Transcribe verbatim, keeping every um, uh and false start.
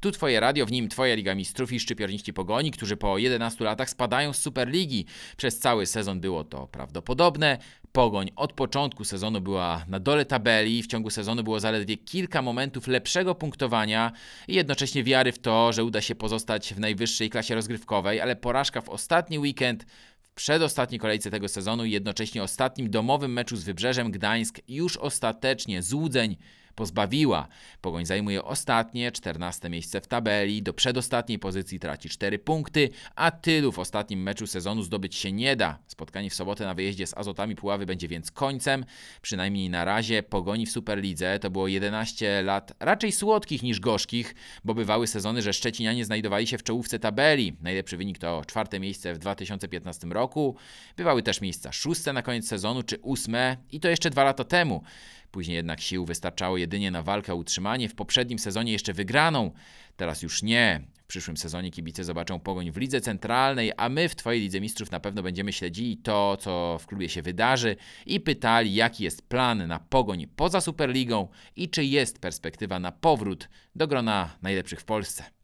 Tu Twoje radio, w nim Twoja Liga Mistrzów i szczypiorniści Pogoni, którzy po jedenastu latach spadają z Superligi. Przez cały sezon było to prawdopodobne. Pogoń od początku sezonu była na dole tabeli, w ciągu sezonu było zaledwie kilka momentów lepszego punktowania i jednocześnie wiary w to, że uda się pozostać w najwyższej klasie rozgrywkowej, ale porażka w ostatni weekend, w przedostatniej kolejce tego sezonu i jednocześnie ostatnim domowym meczu z Wybrzeżem Gdańsk już ostatecznie złudzeń pozbawiła. Pogoń zajmuje ostatnie, czternaste miejsce w tabeli, do przedostatniej pozycji traci cztery punkty, a tylu w ostatnim meczu sezonu zdobyć się nie da. Spotkanie w sobotę na wyjeździe z Azotami Puławy będzie więc końcem, przynajmniej na razie, Pogoni w Superlidze. To było jedenaście lat raczej słodkich niż gorzkich, bo bywały sezony, że szczecinianie znajdowali się w czołówce tabeli. Najlepszy wynik to czwarte miejsce w dwa tysiące piętnastym roku. Bywały też miejsca szóste na koniec sezonu, czy ósme i to jeszcze dwa lata temu. Później jednak sił wystarczało jedynie na walkę o utrzymanie, w poprzednim sezonie jeszcze wygraną, teraz już nie. W przyszłym sezonie kibice zobaczą Pogoń w Lidze Centralnej, a my w Twojej Lidze Mistrzów na pewno będziemy śledzili to, co w klubie się wydarzy i pytali, jaki jest plan na Pogoń poza Superligą i czy jest perspektywa na powrót do grona najlepszych w Polsce.